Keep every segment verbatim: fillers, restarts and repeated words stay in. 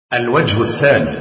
الوجه الثاني،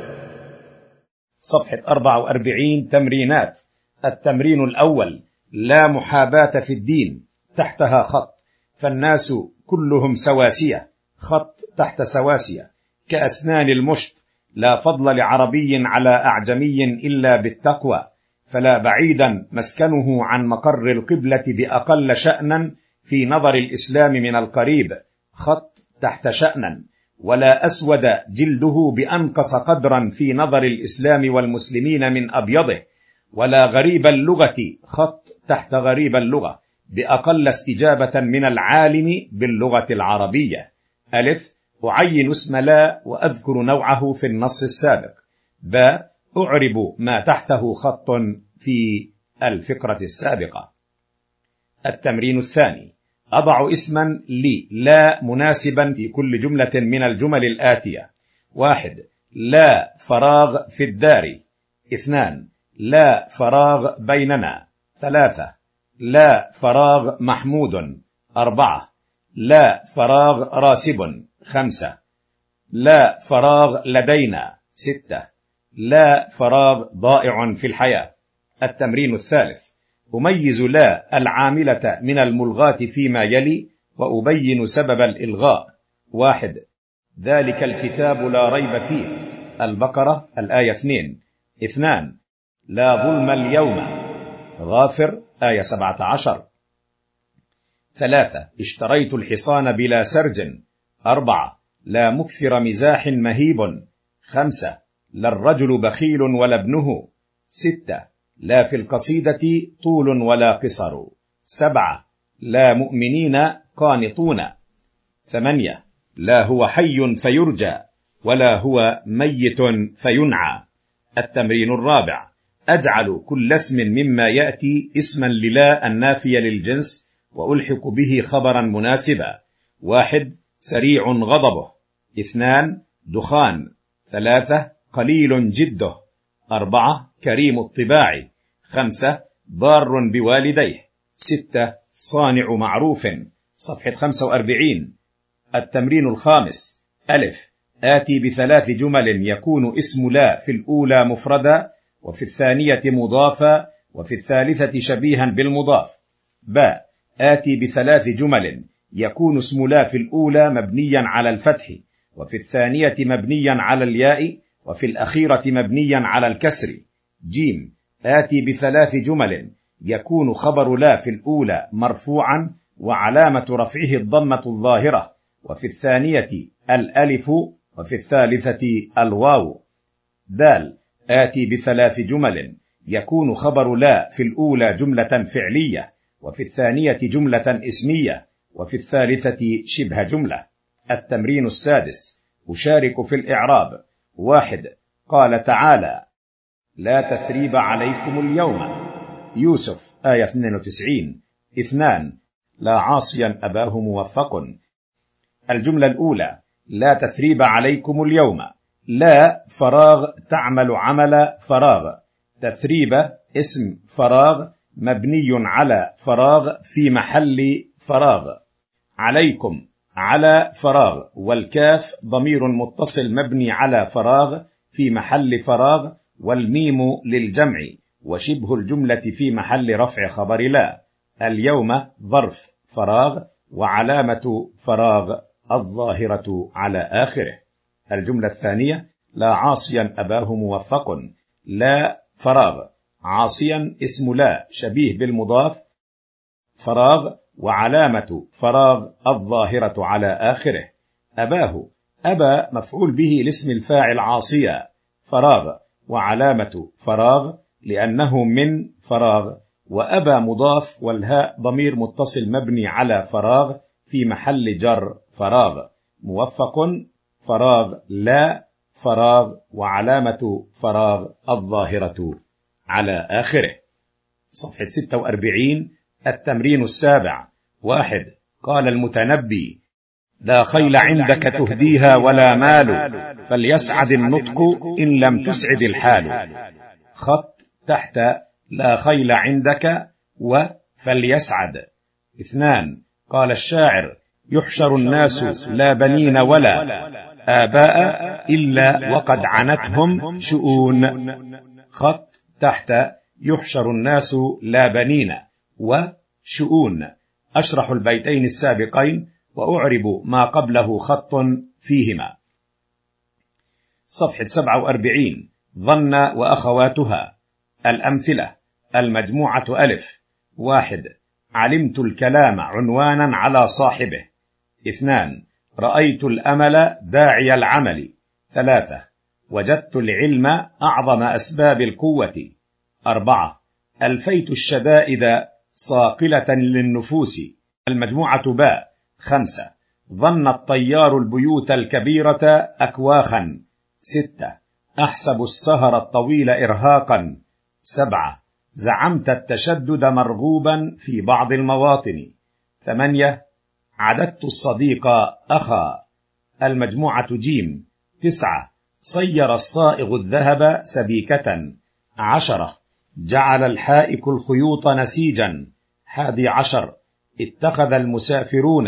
صفحة أربعة وأربعين. تمرينات. التمرين الأول: لا محاباة في الدين، تحتها خط: فالناس كلهم سواسية، خط تحت سواسية: كأسنان المشط، لا فضل لعربي على أعجمي إلا بالتقوى، فلا بعيدا مسكنه عن مقر القبلة بأقل شأنا في نظر الإسلام من القريب، خط تحت شأنا: ولا أسود جلده بأنقص قدرا في نظر الإسلام والمسلمين من أبيضه، ولا غريب اللغة، خط تحت غريب اللغة، بأقل استجابة من العالم باللغة العربية. ألف: أعين اسم لا وأذكر نوعه في النص السابق. ب: أعرب ما تحته خط في الفقرة السابقة. التمرين الثاني: أضع اسما لي لا مناسبا في كل جملة من الجمل الآتية: واحد: لا فراغ في الدار. اثنان: لا فراغ بيننا. ثلاثة: لا فراغ محمود. أربعة: لا فراغ راسب. خمسة: لا فراغ لدينا. ستة: لا فراغ ضائع في الحياة. التمرين الثالث: أميز لا العاملة من الملغاة فيما يلي وأبين سبب الإلغاء. واحد: ذلك الكتاب لا ريب فيه، البقرة الآية اثنين. اثنان: لا ظلم اليوم، غافر آية سبعة عشر. ثلاثة: اشتريت الحصان بلا سرج. أربعة: لا مكثر مزاح مهيب. خمسة: لا الرجل بخيل ولا ابنه. ستة: لا في القصيدة طول ولا قصر. سبعة: لا مؤمنين قانطون. ثمانية: لا هو حي فيرجى ولا هو ميت فينعى. التمرين الرابع: أجعل كل اسم مما يأتي اسما للا النافية للجنس وألحق به خبرا مناسبا. واحد: سريع غضبه. اثنان: دخان. ثلاثة: قليل جده. أربعة: كريم الطباع. خمسة: بار بوالديه. ستة: صانع معروف. صفحة خمسة وأربعين. التمرين الخامس: ألف: آتي بثلاث جمل يكون اسم لا في الأولى مفردا، وفي الثانية مضافا، وفي الثالثة شبيها بالمضاف. باء: آتي بثلاث جمل يكون اسم لا في الأولى مبنيا على الفتح، وفي الثانية مبنيا على الياء، وفي الأخيرة مبنيا على الكسر. جيم: آتي بثلاث جمل يكون خبر لا في الأولى مرفوعا وعلامة رفعه الضمة الظاهرة، وفي الثانية الألف، وفي الثالثة الواو. دال: آتي بثلاث جمل يكون خبر لا في الأولى جملة فعلية، وفي الثانية جملة اسمية، وفي الثالثة شبه جملة. التمرين السادس: أشارك في الإعراب. واحد: قال تعالى: لا تثريب عليكم اليوم، يوسف آية اثنين وتسعين. اثنان: لا عاصيا أباه موفق. الجملة الأولى: لا تثريب عليكم اليوم. لا فراغ تعمل عمل فراغ، تثريب اسم فراغ مبني على فراغ في محل فراغ. عليكم على فراغ، والكاف ضمير متصل مبني على فراغ في محل فراغ، والميم للجمع، وشبه الجملة في محل رفع خبر لا. اليوم ظرف فراغ وعلامة فراغ الظاهرة على آخره. الجملة الثانية: لا عاصيا أباه موفق. لا فراغ، عاصيا اسم لا شبيه بالمضاف، فراغ وعلامة فراغ الظاهرة على آخره. أباه، أبا مفعول به لاسم الفاعل عاصيا، فراغ وعلامة فراغ لأنه من فراغ، وأبا مضاف، والهاء ضمير متصل مبني على فراغ في محل جر فراغ. موفق فراغ لا فراغ وعلامة فراغ الظاهرة على آخره. صفحة ستة وأربعين. التمرين السابع. واحد: قال المتنبي: لا خيل عندك تهديها ولا مال، فليسعد النطق إن لم تسعد الحال. خط تحت لا خيل عندك وفليسعد. اثنان: قال الشاعر: يحشر الناس لا بنين ولا آباء إلا وقد عنتهم شؤون. خط تحت يحشر الناس لا بنين وشؤون. أشرح البيتين السابقين وأعرب ما قبله خط فيهما. صفحة سبعة وأربعين. ظن وأخواتها. الأمثلة: المجموعة ألف: واحد، علمت الكلام عنوانا على صاحبه. اثنان، رأيت الأمل داعي العمل. ثلاثة، وجدت العلم أعظم أسباب القوة. أربعة، ألفيت الشدائد صاقلة للنفوس. المجموعة باء. خمسة، ظن الطيار البيوت الكبيرة أكواخا. ستة، أحسب السهر الطويل إرهاقا. سبعة، زعمت التشدد مرغوبا في بعض المواطن. ثمانية، عددت الصديق أخا. المجموعة جيم. تسعة، صير الصائغ الذهب سبيكة. عشرة، جعل الحائك الخيوط نسيجا. حادي عشر، اتخذ المسافرون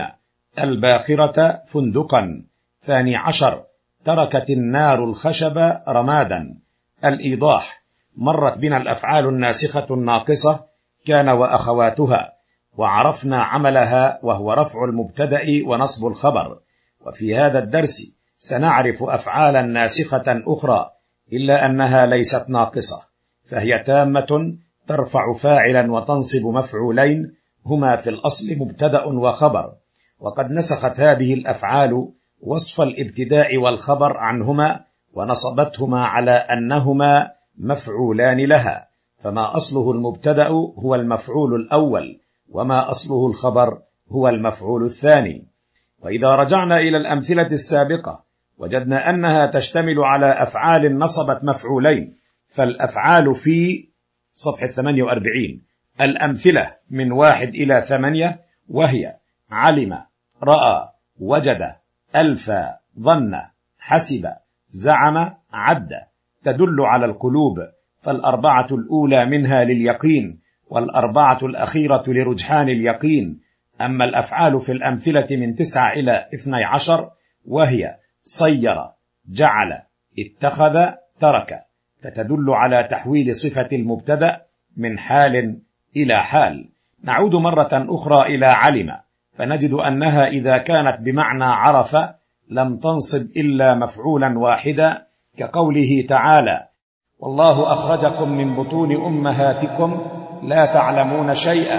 الباخرة فندقا. ثاني عشر، تركت النار الخشب رمادا. الإيضاح: مرت بنا الأفعال الناسخة الناقصة كان وأخواتها، وعرفنا عملها وهو رفع المبتدأ ونصب الخبر. وفي هذا الدرس سنعرف أفعالا ناسخة أخرى، إلا أنها ليست ناقصة، فهي تامة ترفع فاعلا وتنصب مفعولين هما في الأصل مبتدأ وخبر. وقد نسخت هذه الأفعال وصف الابتداء والخبر عنهما ونصبتهما على أنهما مفعولان لها، فما أصله المبتدأ هو المفعول الأول، وما أصله الخبر هو المفعول الثاني. وإذا رجعنا إلى الأمثلة السابقة وجدنا أنها تشتمل على أفعال نصبت مفعولين، فالأفعال في صفحة ثمانية وأربعين الأمثلة من واحد إلى ثمانية، وهي علم، رأى، وجد، ألفى، ظن، حسب، زعم، عد، تدل على القلوب، فالأربعة الأولى منها لليقين، والأربعة الأخيرة لرجحان اليقين. أما الأفعال في الأمثلة من تسعة إلى اثني عشر وهي صير، جعل، اتخذ، ترك، فتدل على تحويل صفة المبتدأ من حال إلى حال. نعود مرة أخرى إلى علم، فنجد أنها إذا كانت بمعنى عرف لم تنصب إلا مفعولا واحدا، كقوله تعالى: والله أخرجكم من بطون أمهاتكم لا تعلمون شيئا.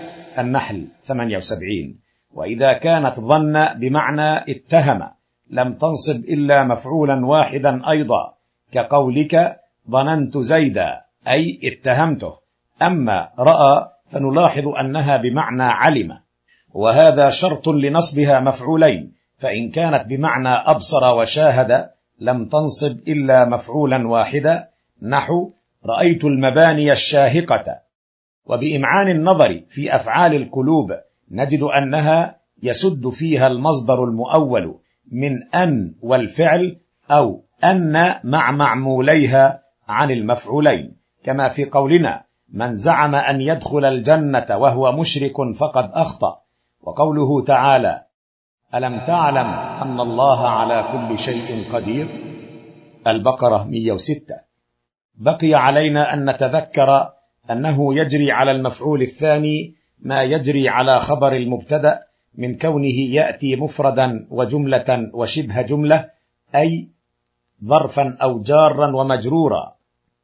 النحل ثمانية وسبعين. وإذا كانت ظن بمعنى اتهم لم تنصب إلا مفعولا واحدا أيضا، كقولك: ظننت زيدا، أي اتهمته. أما رأى فنلاحظ أنها بمعنى علم، وهذا شرط لنصبها مفعولين، فإن كانت بمعنى أبصر وشاهد لم تنصب إلا مفعولا واحدا، نحو رأيت المباني الشاهقة. وبإمعان النظر في أفعال القلوب نجد أنها يسد فيها المصدر المؤول من أن والفعل، أو أن مع معموليها عن المفعولين، كما في قولنا: من زعم أن يدخل الجنة وهو مشرك فقد أخطأ. وقوله تعالى: ألم تعلم أن الله على كل شيء قدير. البقرة مئة وستة. بقي علينا أن نتذكر أنه يجري على المفعول الثاني ما يجري على خبر المبتدأ من كونه يأتي مفردا وجملة وشبه جملة، أي ظرفا أو جارا ومجرورا.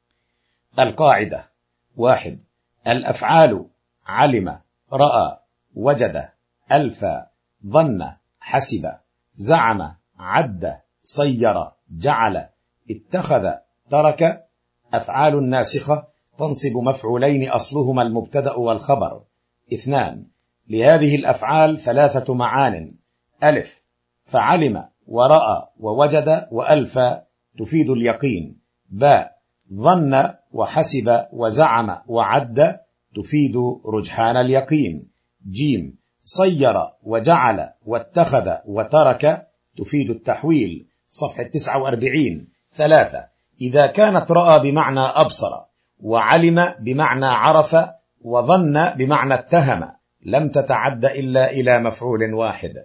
القاعدة: واحد، الأفعال علم، رأى، وجد، ألفى، ظن، حسب، زعم، عد، صير، جعل، اتخذ، ترك، أفعال ناسخة تنصب مفعولين أصلهما المبتدأ والخبر. اثنان، لهذه الأفعال ثلاثة معان: ألف، فعلم ورأى ووجد وألفى تفيد اليقين. باء، ظن وحسب وزعم وعد تفيد رجحان اليقين. جيم، صير وجعل واتخذ وترك تفيد التحويل. صفحة تسعة وأربعين. ثلاثة، إذا كانت رأى بمعنى أبصر، وعلم بمعنى عرف، وظن بمعنى اتهم، لم تتعد إلا إلى مفعول واحد.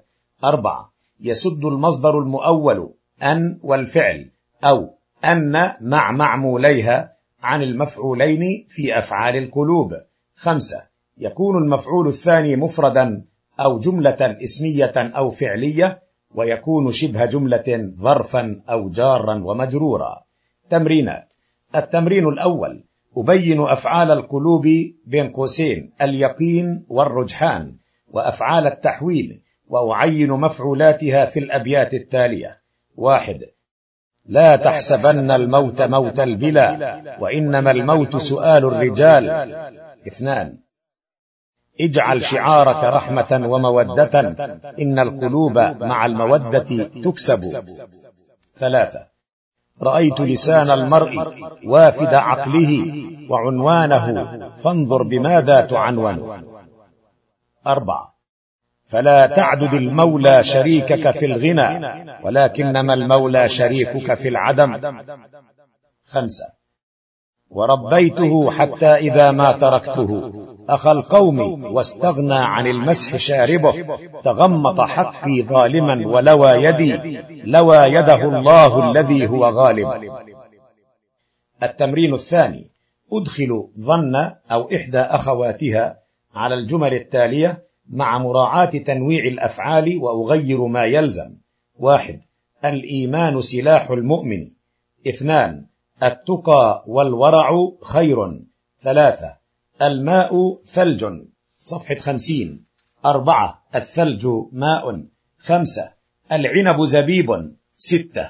أربعة. يسد المصدر المؤول أن والفعل أو أن مع معموليها عن المفعولين في أفعال القلوب. خمسة. يكون المفعول الثاني مفردا أو جملة اسمية أو فعلية، ويكون شبه جملة ظرفا أو جارا ومجرورا. تمرينات. التمرين الأول: أبين أفعال القلوب بين قوسين اليقين والرجحان وأفعال التحويل، وأعين مفعولاتها في الأبيات التالية. واحد. لا تحسبن الموت موت البلا، وإنما الموت سؤال الرجال. اثنان. اجعل شعارك رحمة ومودة، إن القلوب مع المودة تكسب. ثلاثة. رأيت لسان المرء وافد عقله، وعنوانه فانظر بماذا تعنون. أربعة. فلا تعدد المولى شريكك في الغنى، ولكنما المولى شريكك في العدم. خمسة. وربيته حتى إذا ما تركته أخى القوم واستغنى عن المسح شاربه، تغمط حقي ظالما ولوى يدي، لوى يده الله الذي هو غالب. التمرين الثاني: أدخل ظن أو إحدى أخواتها على الجمل التالية مع مراعاة تنويع الأفعال، وأغير ما يلزم. واحد. الإيمان سلاح المؤمن. اثنان. التقى والورع خير. ثلاثة. الماء ثلج. صفحة خمسين. أربعة. الثلج ماء. خمسة. العنب زبيب. ستة.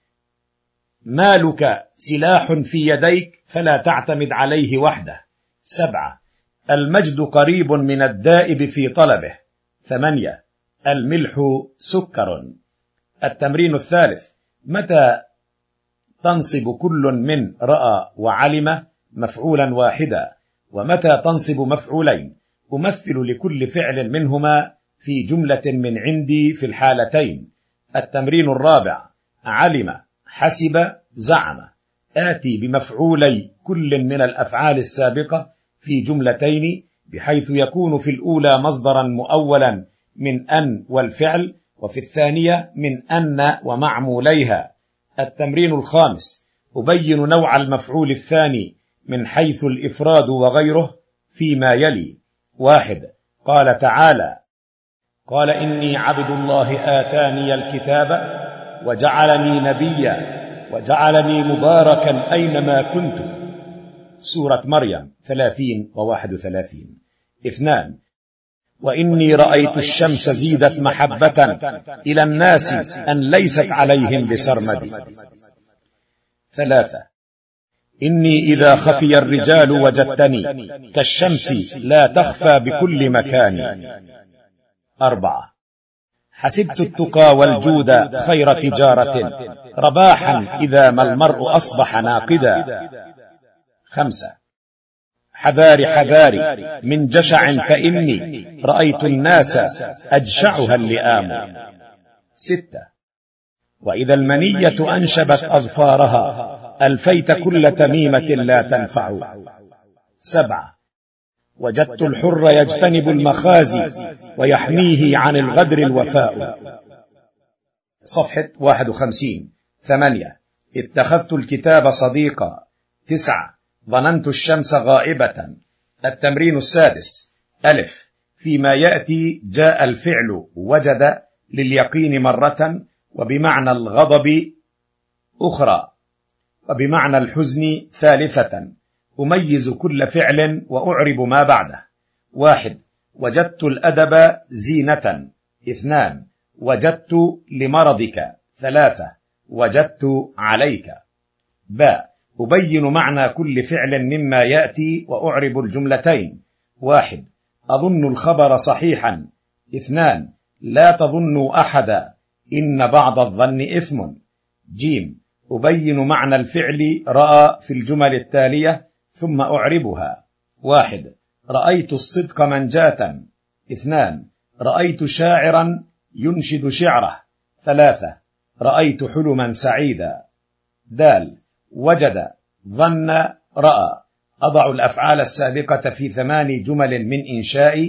مالك سلاح في يديك فلا تعتمد عليه وحده. سبعة. المجد قريب من الدائب في طلبه. ثمانية. الملح سكر. التمرين الثالث: متى تنصب كل من رأى وعلم مفعولا واحدا، ومتى تنصب مفعولين؟ أمثل لكل فعل منهما في جملة من عندي في الحالتين. التمرين الرابع: علم، حسب، زعم. آتي بمفعولي كل من الأفعال السابقة في جملتين، بحيث يكون في الأولى مصدرا مؤولا من أن والفعل، وفي الثانية من أن ومعموليها. التمرين الخامس: أبين نوع المفعول الثاني من حيث الإفراد وغيره فيما يلي. واحد. قال تعالى: قال إني عبد الله آتاني الكتاب وجعلني نبيا وجعلني مباركا أينما كنت. سورة مريم ثلاثين وواحد وثلاثين. اثنان. وإني رأيت الشمس زيدت محبة إلى الناس أن ليست عليهم بسرمد. ثلاثة. إني إذا خفي الرجال وجدتني كالشمس لا تخفى بكل مكان. أربعة. حسبت التقى والجود خير تجارة رباحا إذا ما المرء أصبح ناقدا. خمسة. حذاري حذاري من جشع فإني رأيت الناس أجشعها اللئام. ستة. وإذا المنية أنشبت أظفارها ألفيت كل تميمة لا تنفع. سبعة. وجدت الحر يجتنب المخازي ويحميه عن الغدر الوفاء. صفحة واحد وخمسين. ثمانية. اتخذت الكتاب صديقا. تسعة. ظننت الشمس غائبة. التمرين السادس: ألف. فيما يأتي جاء الفعل وجد لليقين مرة، وبمعنى الغضب أخرى، وبمعنى الحزن ثالثة. أميز كل فعل وأعرب ما بعده. واحد. وجدت الأدب زينة. اثنان. وجدت لمرضك. ثلاثة. وجدت عليك. باء. أبين معنى كل فعل مما يأتي وأعرب الجملتين. واحد. أظن الخبر صحيحا. اثنان. لا تظنوا أحدا، إن بعض الظن إثم. جيم. أبين معنى الفعل رأى في الجمل التالية ثم أعربها. واحد. رأيت الصدق منجاة. اثنان. رأيت شاعرا ينشد شعره. ثلاثة. رأيت حلما سعيدا. دال. وجد، ظن، رأى. أضع الأفعال السابقة في ثمان جمل من إنشائي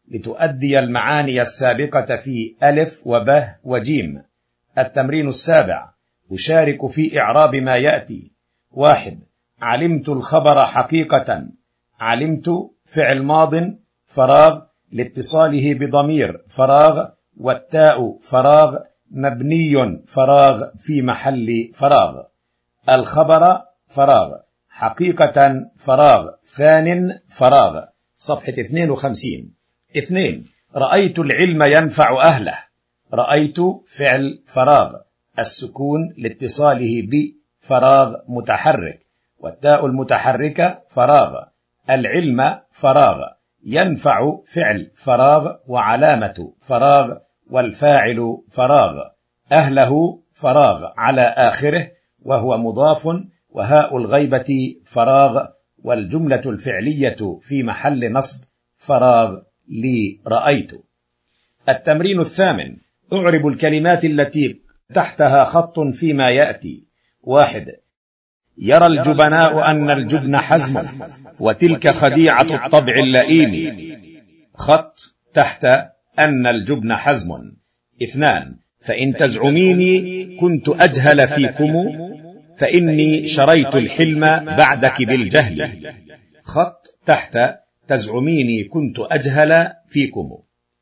لتؤدي المعاني السابقة في ألف وبه وجيم. التمرين السابع: أشارك في إعراب ما يأتي. واحد: علمت الخبر حقيقة. علمت فعل ماض فراغ لاتصاله بضمير فراغ، والتاء فراغ مبني فراغ في محل فراغ. الخبر فراغ، حقيقة فراغ، ثان فراغ. صفحة اثنين وخمسين. اثنين: رأيت العلم ينفع أهله. رأيت فعل فراغ، السكون لاتصاله بفراغ متحرك، والتاء المتحركة فراغ. العلم فراغ، ينفع فعل فراغ وعلامة فراغ، والفاعل فراغ. أهله فراغ على آخره وهو مضاف، وهاء الغيبة فراغ، والجملة الفعلية في محل نصب فراغ لرأيت. التمرين الثامن: أعرب الكلمات التي تحتها خط فيما يأتي. واحد: يرى الجبناء أن الجبن حزم، وتلك خديعة الطبع اللئيم. خط تحت أن الجبن حزم. اثنان: فإن تزعميني كنت أجهل فيكم، فإني شريت الحلم بعدك بالجهل. خط تحت تزعميني كنت أجهل فيكم.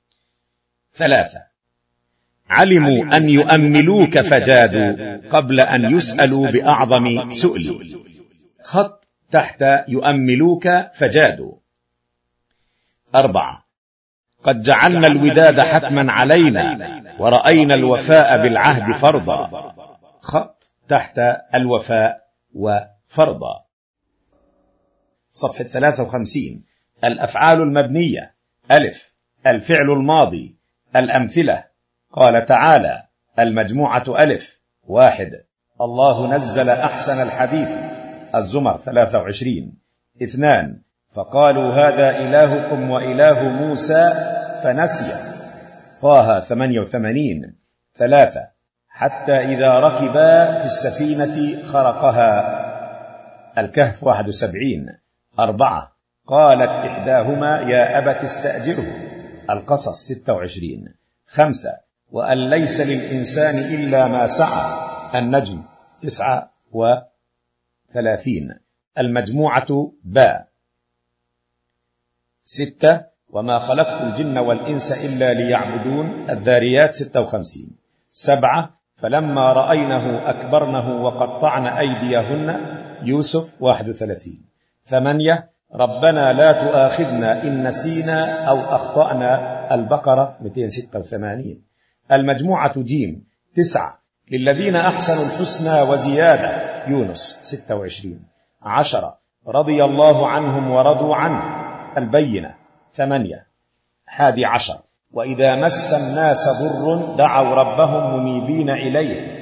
ثلاثة: علموا أن يؤملوك فجادوا قبل أن يسألوا بأعظم سؤل. خط تحت يؤملوك فجادوا. أربعة: قد جعلنا الوداد حتما علينا، ورأينا الوفاء بالعهد فرضا. خط تحت الوفاء وفرضا. صفحة ثلاثة وخمسين. الأفعال المبنية. ألف: الفعل الماضي. الأمثلة: قال تعالى: المجموعة ألف. واحد: الله نزل أحسن الحديث. الزمر ثلاثة وعشرين. اثنان: فقالوا هذا إلهكم وإله موسى فنسي. طه ثمانية وثمانين. ثلاثة: حتى إذا ركبا في السفينة خرقها. الكهف واحد وسبعين. أربعة: قالت إحداهما يا أبت استأجره. القصص ستة وعشرين. خمسة: وأن ليس للإنسان إلا ما سعى. النجم تسعة وثلاثين. المجموعة باء. ستة: وما خلقت الجن والإنس إلا ليعبدون. الذاريات ستة وخمسين. سبعة: فلما رأينه أكبرنه وقطعن أيديهن. يوسف واحد وثلاثين. ثمانية: ربنا لا تؤاخذنا إن نسينا أو أخطأنا. البقرة مئتين وستة وثمانين. المجموعة جيم. تسعة: للذين أحسنوا الحسنى وزيادة. يونس ستة وعشرين. عشرة: رضي الله عنهم ورضوا عنه. البينة ثمانية. حادي عشر: وإذا مس الناس ضر دعوا ربهم منيبين إليه.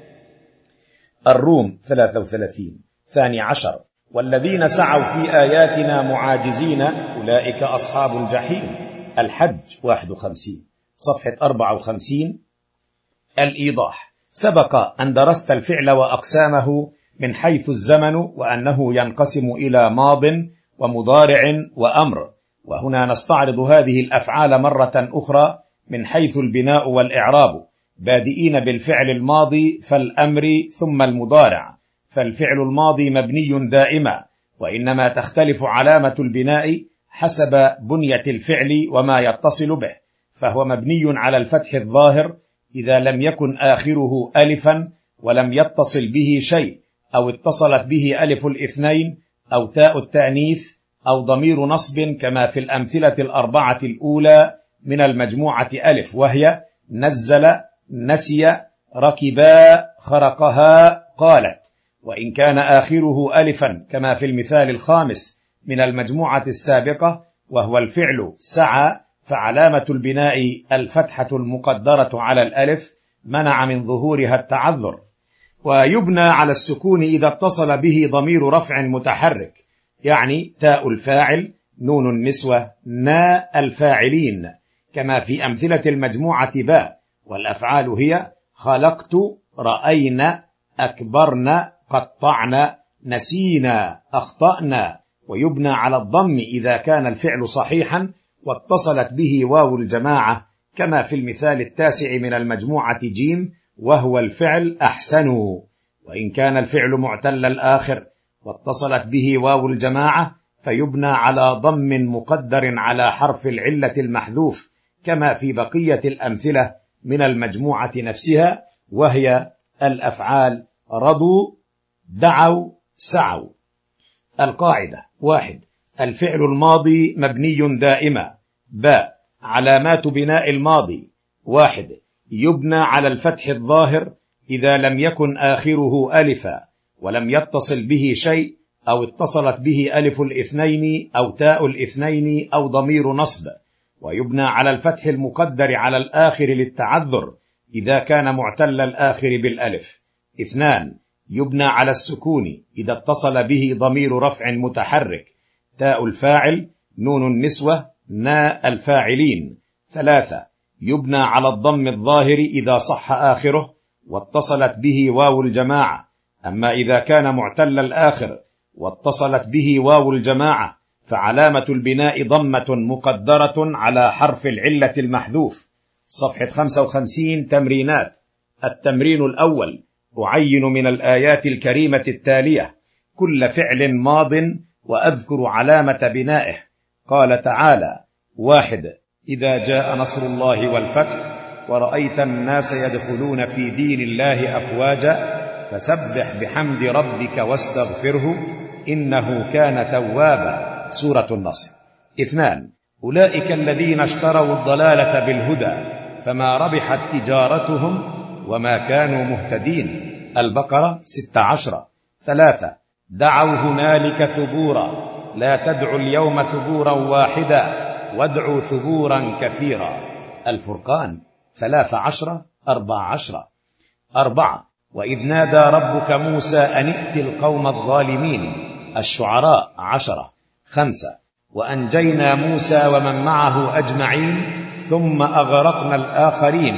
الروم ثلاثة وثلاثين. ثاني عشر: والذين سعوا في آياتنا معاجزين أولئك أصحاب الجحيم. الحج واحد وخمسين. صفحة أربعة وخمسين. الإيضاح: سبق أن درست الفعل وأقسامه من حيث الزمن، وأنه ينقسم إلى ماض ومضارع وأمر، وهنا نستعرض هذه الأفعال مرة أخرى من حيث البناء والإعراب، بادئين بالفعل الماضي فالأمر ثم المضارع. فالفعل الماضي مبني دائما، وإنما تختلف علامة البناء حسب بنية الفعل وما يتصل به، فهو مبني على الفتح الظاهر إذا لم يكن آخره ألفا ولم يتصل به شيء، أو اتصلت به ألف الاثنين أو تاء التأنيث أو ضمير نصب، كما في الأمثلة الأربعة الأولى من المجموعة ألف، وهي نزل، نسي، ركبا، خرقها، قالت. وإن كان آخره ألفا كما في المثال الخامس من المجموعة السابقة وهو الفعل سعى، فعلامة البناء الفتحة المقدرة على الألف منع من ظهورها التعذر. ويبنى على السكون إذا اتصل به ضمير رفع متحرك، يعني تاء الفاعل، نون النسوة، نا الفاعلين، كما في أمثلة المجموعة باء. والأفعال هي خلقت، رأينا، أكبرنا، قطعنا، نسينا، أخطأنا. ويبنى على الضم إذا كان الفعل صحيحا، واتصلت به واو الجماعة كما في المثال التاسع من المجموعة جيم، وهو الفعل أحسنوا. وإن كان الفعل معتل الآخر واتصلت به واو الجماعة فيبنى على ضم مقدر على حرف العلة المحذوف كما في بقية الأمثلة من المجموعة نفسها، وهي الأفعال رضوا، دعوا، سعوا. القاعدة: واحد. الفعل الماضي مبني دائما. باء. علامات بناء الماضي: واحد. يبنى على الفتح الظاهر إذا لم يكن آخره ألفا ولم يتصل به شيء، أو اتصلت به ألف الاثنين أو تاء الاثنين أو ضمير نصب، ويبنى على الفتح المقدر على الآخر للتعذر إذا كان معتل الآخر بالألف. اثنان. يبنى على السكون إذا اتصل به ضمير رفع متحرك، تاء الفاعل، نون النسوة، ناء الفاعلين. ثلاثة. يبنى على الضم الظاهر إذا صح آخره واتصلت به واو الجماعة، أما إذا كان معتل الآخر واتصلت به واو الجماعة فعلامة البناء ضمة مقدرة على حرف العلة المحذوف. صفحة خمسة وخمسين تمرينات. التمرين الأول: أعين من الآيات الكريمة التالية كل فعل ماض وأذكر علامة بنائه. قال تعالى: واحد. إذا جاء نصر الله والفتح ورأيت الناس يدخلون في دين الله أفواجا فسبح بحمد ربك واستغفره إنه كان توابا. سورة النصر. اثنان. أولئك الذين اشتروا الضلالة بالهدى فما ربحت تجارتهم وما كانوا مهتدين. البقرة ستة عشر. ثلاثة. دعوا هنالك ثبورا لا تدعوا اليوم ثبورا واحدا وادعوا ثبورا كثيرا. الفرقان ثلاث عشر أربع عشر. أربعة. وإذ نادى ربك موسى أن ائت القوم الظالمين. الشعراء عشرة. خمسة. وأنجينا موسى ومن معه أجمعين ثم أغرقنا الآخرين.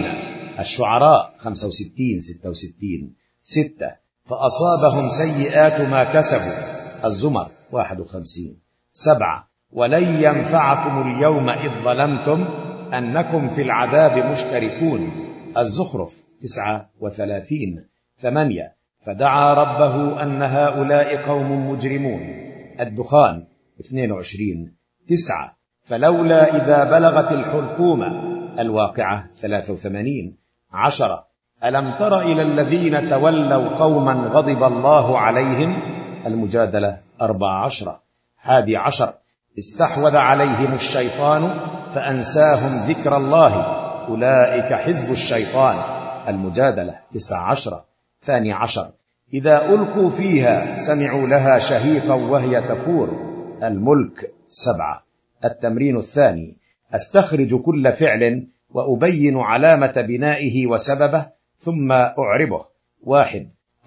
الشعراء خمسة وستين ستة وستين. ستة. فأصابهم سيئات ما كسبوا. الزمر واحد وخمسين. سبعة. ولن ينفعكم اليوم إذ ظلمتم أنكم في العذاب مشتركون. الزخرف تسعة وثلاثين. ثمانية. فدعا ربه أن هؤلاء قوم مجرمون. الدخان اثنين وعشرين. تسعة. فلولا إذا بلغت الحلقوم. الواقعة ثلاثة وثمانين. عشرة. ألم تر إلى الذين تولوا قوما غضب الله عليهم. المجادلة أربع عشرة. حادي عشر. استحوذ عليهم الشيطان فأنساهم ذكر الله أولئك حزب الشيطان. المجادلة تسع عشرة. ثاني عشر. إذا ألقوا فيها سمعوا لها شهيقا وهي تفور. الملك سبعة. التمرين الثاني: أستخرج كل فعل وأبين علامة بنائه وسببه ثم أعربه. واحد.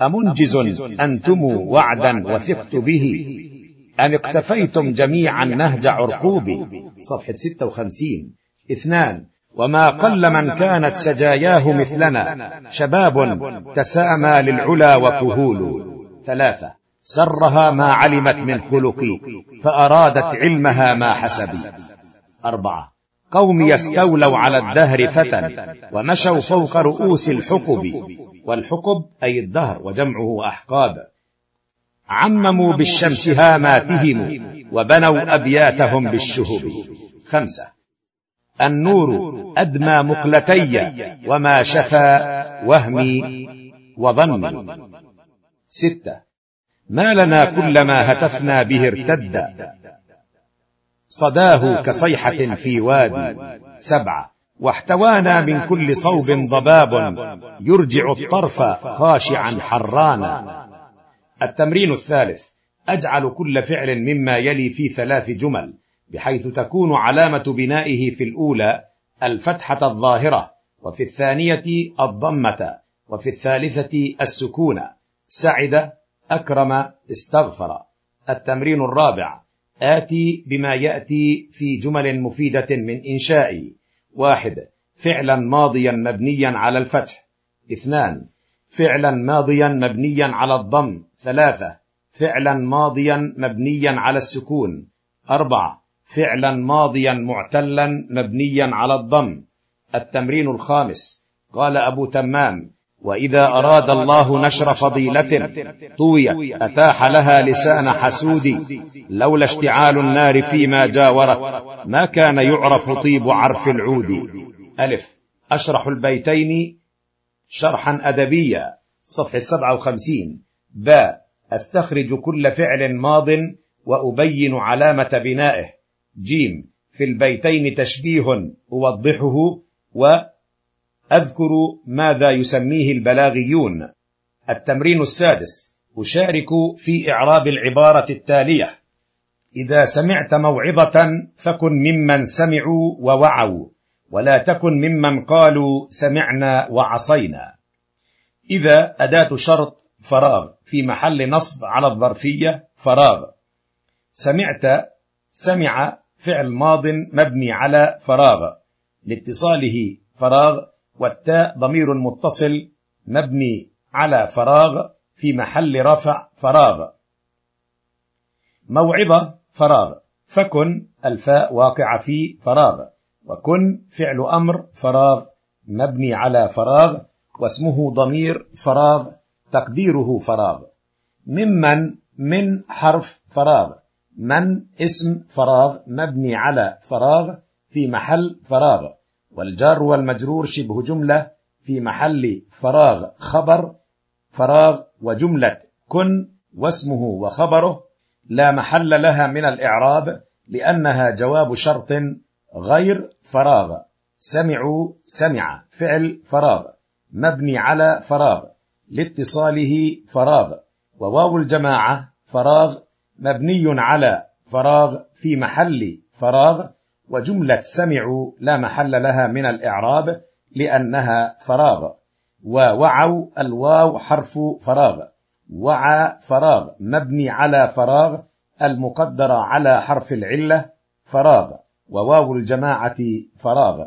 أمنجز أنتم وعدا وثقت به أم اقتفيتم جميعا نهج عرقوبي. صفحة ستة وخمسين. اثنان. وما قل من كانت سجاياه مثلنا شباب تسامى للعلا وكهول. ثلاثة. سرها ما علمت من خلقي فأرادت علمها ما حسبي. أربعة. قوم يستولوا على الدهر فتى ومشوا فوق رؤوس الحقب. والحقب أي الدهر وجمعه أحقاب. عمموا بالشمس هاماتهم وبنوا أبياتهم بالشهب. خمسة. النور أدمى مقلتي وما شفى وهمي وظني. ستة. ما لنا كلما هتفنا به ارتد صداه كصيحة في وادي. سبعة. واحتوانا من كل صوب ضباب يرجع الطرف خاشعا حرانا. التمرين الثالث: أجعل كل فعل مما يلي في ثلاث جمل بحيث تكون علامة بنائه في الأولى الفتحة الظاهرة، وفي الثانية الضمة، وفي الثالثة السكون. سعد، أكرم، استغفر. التمرين الرابع: آتي بما يأتي في جمل مفيدة من إنشائي. واحد. فعلا ماضيا مبنيا على الفتح. اثنان. فعلا ماضيا مبنيا على الضم. ثلاثة. فعلا ماضيا مبنيا على السكون. أربعة. فعلا ماضيا معتلا مبنيا على الضم. التمرين الخامس. قال أبو تمام: وإذا أراد الله نشر فضيلة طويت أتاح لها لسان حسود، لولا اشتعال النار فيما جاورت ما كان يعرف طيب عرف العود. ألف. أشرح البيتين شرحا أدبيا، صفحة سبعة وخمسين. باء. أستخرج كل فعل ماض وأبين علامة بنائه. جيم. في البيتين تشبيه أوضحه وأذكر ماذا يسميه البلاغيون. التمرين السادس. أشارك في إعراب العبارة التالية: إذا سمعت موعظة فكن ممن سمعوا ووعوا، ولا تكن ممن قالوا سمعنا وعصينا. إذا أداة شرط فراغ في محل نصب على الظرفية فراغ. سمعت سمع فعل ماض مبني على فراغ لاتصاله فراغ، والتاء ضمير متصل مبني على فراغ في محل رفع فراغ. موعظة فراغ. فكن الفاء واقع في فراغ، وكن فعل أمر فراغ مبني على فراغ، واسمه ضمير فراغ تقديره فراغ. ممن من حرف فراغ. من اسم فراغ مبني على فراغ في محل فراغ، والجار والمجرور شبه جملة في محل فراغ خبر فراغ، وجملة كن واسمه وخبره لا محل لها من الإعراب لأنها جواب شرط غير فراغ. سمعوا سمع فعل فراغ مبني على فراغ لاتصاله فراغ، وواو الجماعة فراغ مبني على فراغ في محل فراغ، وجملة سمعوا لا محل لها من الإعراب لأنها فراغ. ووعوا الواو حرف فراغ. وعى فراغ مبني على فراغ المقدرة على حرف العلة فراغ، وواو الجماعة فراغ.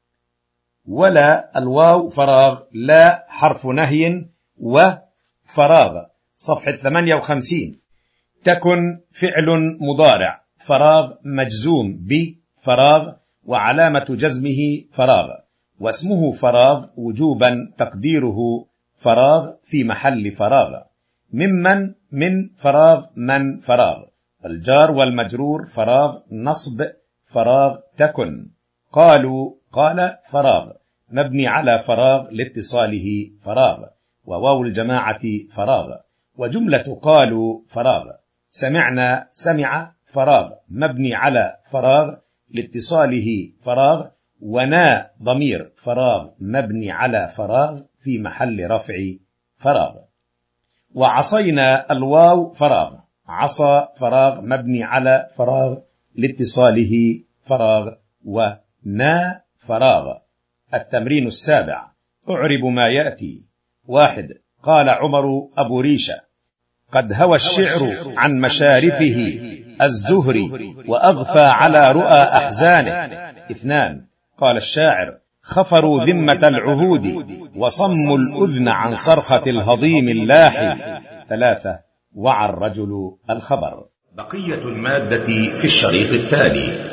ولا الواو فراغ. لا حرف نهي وفراغ، صفحة ثمانية وخمسين. تكن فعل مضارع فراغ مجزوم بفراغ وعلامة جزمه فراغ، واسمه فراغ وجوبا تقديره فراغ في محل فراغ. ممن من فراغ من فراغ، الجار والمجرور فراغ نصب فراغ تكن. قالوا قال فراغ مبني على فراغ لاتصاله فراغ، وواو الجماعة فراغ، وجملة قالوا فراغ. سمعنا سمع فراغ مبني على فراغ لاتصاله فراغ، ونا ضمير فراغ مبني على فراغ في محل رفع فراغ. وعصينا الواو فراغ. عصى فراغ مبني على فراغ لاتصاله فراغ، ونا فراغ. التمرين السابع. أعرب ما يأتي. واحد. قال عمر أبو ريشة: قد هوى الشعر عن مشارفه الزهري وأغفى على رؤى أحزانه. اثنان. قال الشاعر: خفروا ذمة العهود وصموا الأذن عن صرخة الهضيم اللاحي. ثلاثة. وعى الرجل الخبر. بقية المادة في الشريط التالي.